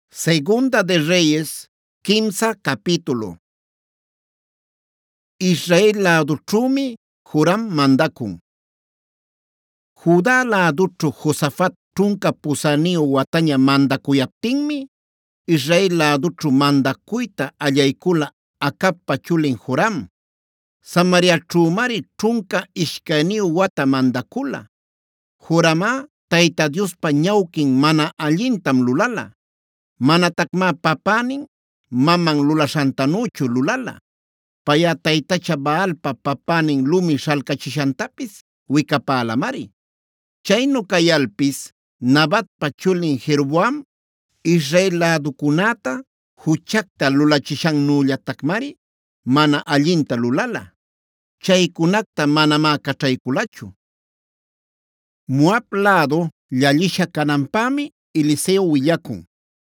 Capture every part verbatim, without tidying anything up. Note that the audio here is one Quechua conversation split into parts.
Segunda de Reyes, quince capítulo. Israel ladućhumi Joram mandakun. Judá ladućhu Josafat trunka pusaniyu wataña mandakuyaptinmi, Israel ladućhu mandakuyta allaykula Acabpa chulin Joram. Samariaćhumari trunka ishkayniyu wata mandakula. Joramá Tayta Diospa ñawkin mana allintam lulala. Manatakma papanin maman lulashantanuchu lulala. Paya taytacha Baalpa papanin lumi shalkachishantapis wikapalamari. Chaynu kayalpis Nabatpa chulin Jeroboam Israel ladukunata huchakta lulachishannullatakmari mana allinta lulala. Chaykunakta manama kachraykulachu. Moab lado llallisha kananpami Eliseo willakun.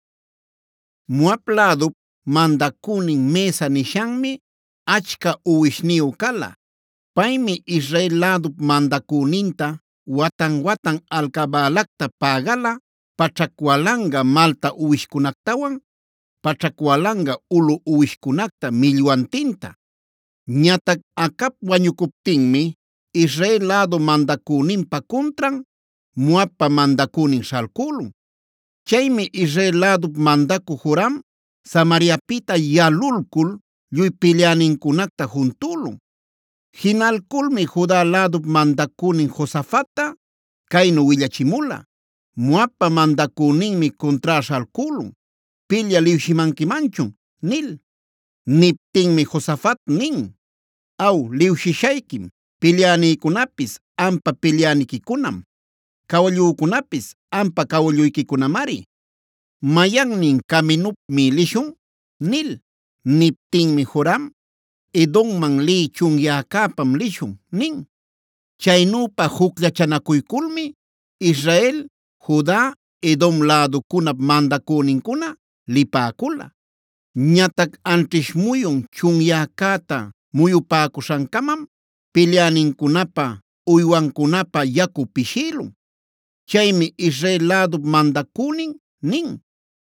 Moab lado mandakunin Mesa nishanmi achka uwishniyu kala. Paymi Israel lado mandakuninta watan watan alcabalacta pagala pachakwalanga malta uwishkunaktawan, pachakwalanga ulu uwishkunakta millwantinta. Ñatak Acab wañukuptinmi Israel lado mandakuninpa contran Moabpa mandakunin shalkulun. Chaymi Israel lado mandaku Joram Samariapita yalulkul lluy pillaninkunakta juntulun. Hinalkulmi Judá lado mandakunin Josafatta kaynu willachimula: Moabpa mandakuninmi contra shalkulun, pilla liwshimankimanchun nil. Niptinmi Josafat nin: aw liwshishaykim, pillaniykunapis ampa pillanikikunam, kawallukunapis ampa kawalluykikunamari. Mayannin kaminupmi lishun nil. Niptinmi Joram: Edomman li chunyakapam lishun nin. Chaynupa juklachanakuykulmi Israel, Judá, Edom ladukunap mandakuninkuna lipäkula. Ñatak antrish muyun chunyakata muyupäkushankamam pillaninkunapa uywankunapa yaku pishilun. Chaymi Israel lado mandakunin nin: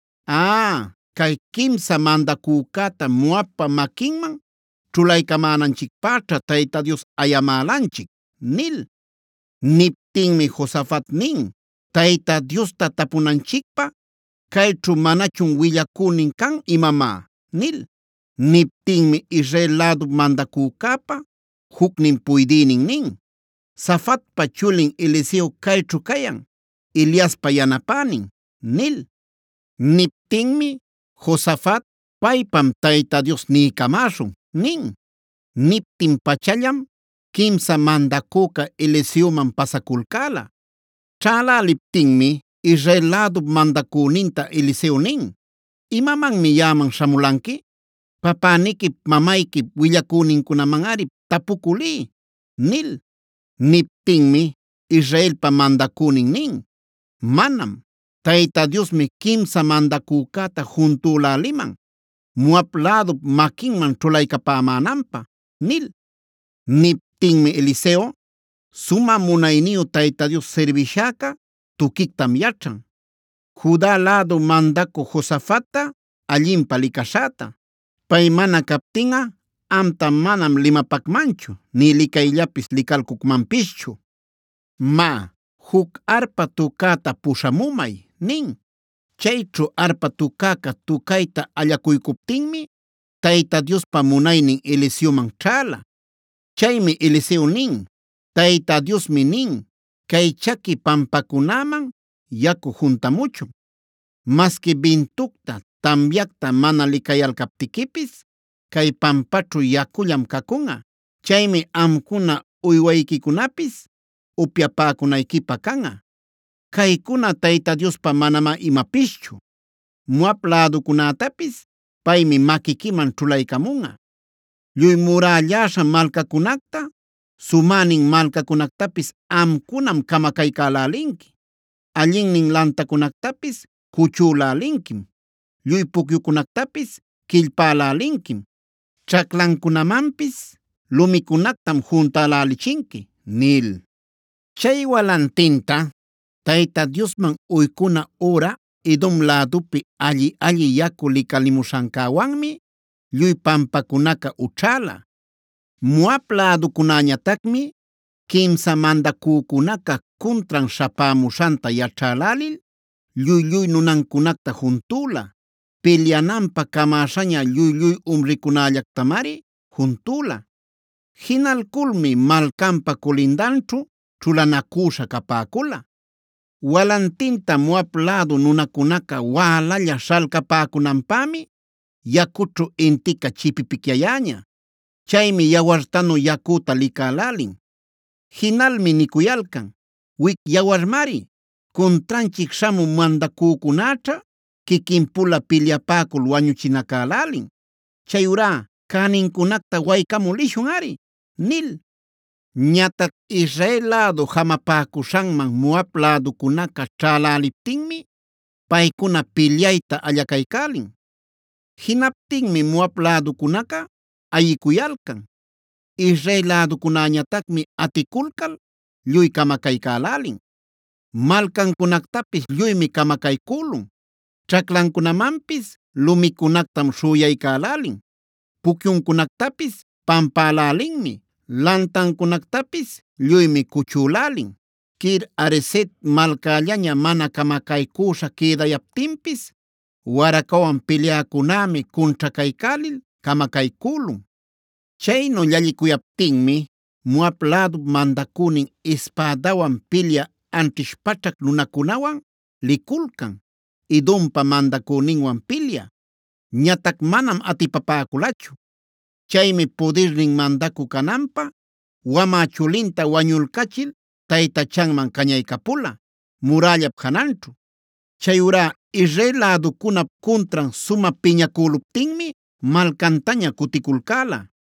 Ah, kay kimsa mandakukata Moabpa makinman chulaykamananchikpacha Tayta Dios ayamalanchik nil. Niptinmi Josafat nin: Tayta Diosta tapunanchikpa kaychu manachun willakunin kan imamá nil. Niptinmi Israel lado mandakukapa huknin puydïnin nin: Safatpa chulin Eliseo kaychu kayan, Eliaspa yanapanin nil. Niptinmi Josafat: paypam Tayta Dios niykamashun nin. Niptin pachallam kimsa mandakuka Eliseoman pasakulkala. Chälaliptinmi Israel lado mandakuninta Eliseo nin: ¿imamanmi yaman shamulanki? Papanikip mamaykip willakuninkunamanari tapukulí nil. Niptinmi Israelpa mandakunin nin: manam, Tayta Diosmi kimsa mandakukata juntulaliman Moab lado makinman chulaykapämänanpä nil. Niptinmi Eliseo: suma munayniyu Tayta Dios servishäka tukiktam yachan, Judá lado mandaku Josafatta allinpa likashäta. Pay mana kaptin'a amta manam limapakmanchu, ni likayllapis likalkukmanpischu. Ma, huk arpa tukata pushamumay nin. Chaychu arpa tukaka tukayta allakuykuptinmi Tayta Diospa munaynin Eliseoman chäla. Chaymi Eliseo nin: Tayta Diosmi nin: kay chaki pampakunaman yaku juntamuchun. Maski bintukta tamyakta mana likayalkaptikipis kay pampaćhu yakullam kakun'a. Chaymi amkuna uywaykikunapis upyapäkunaykipa kan'a. Kaykuna Tayta Diospa manama imapischu. Moab ladukunatapis paymi makikiman chulaykamun'a. Lluy murällasha malkakunakta, sumanin malkakunaktapis amkunam kamakaykälälinki. Allinnin lantakunaktapis kuchülälinkim. Lluy pukyukunaktapis quillpälälinkim. Chaklankunamanpis lumikunaktam juntalälichinki nil. Chay walantinta Tayta Diosman uykuna ora Edom ladupi alli alli yaku likalimushankawanmi lluy pampakunaqa ućhala. Moab ladukunañataqmi kimsa mandakukunaqa kuntran shapamushanta yachälälil lluy lluy nunancunacta juntula. Pilyananpa kamashaña lluy lluy umrikunallactamari juntula. Jinalkulmi malcanpa kulindanćhu ćhulanakusha kapäkula. Walantinta Moab ladu nunakunaqa walalla shalkapäkunanpämi yakućhu intica chipipicyayaña. Chaymi yawartanu yakuta likälälin. Hinalmi nikuyalkan: wik yawarmari, kuntranchik shamuq mandakukunaćha kikinpula pilyapäkul wañuchinakälälin. Chayurá kanincunacta waykamul lishun ari nil. Ñatac Israel ladu hamapäkushanman Moab ladukunaqa ćhäläliptinmi paykuna pilyayta allakaycälin. Jinaptinmi Moab ladukunaqa ayikuyalkan. Israel ladukunañataqmi atikulkal lluy kamakaycälälin. Malcancunactapis lluymi kamakaykulun. Ćhaclankunamanpis lumicunactam shuyaycälälin. Pukyuncunactapis pampalälinmi. Lantancunactapis lluymi kuchülälin. Kir Hareset malcallaña mana kamakaykusha quedayaptinpis warakawan pilyäkunami kunćhakaycälil kamakaykulun. Chaynu llallikuyaptinmi Moab ladu mandakunin espadawan pilya antish pachak nunakunawan likulkan Edompa mandakuninwan pilya. Ñatac manam atipapäkulachu. Chaymi pudirnin mandaku kananpa wamä chulinta wañulkachil taytachanman kañaykapula murallap jananćhu. Chayurá Israel ladukunap kuntran suma piñakuluptinmi malcantaña kutikulkala.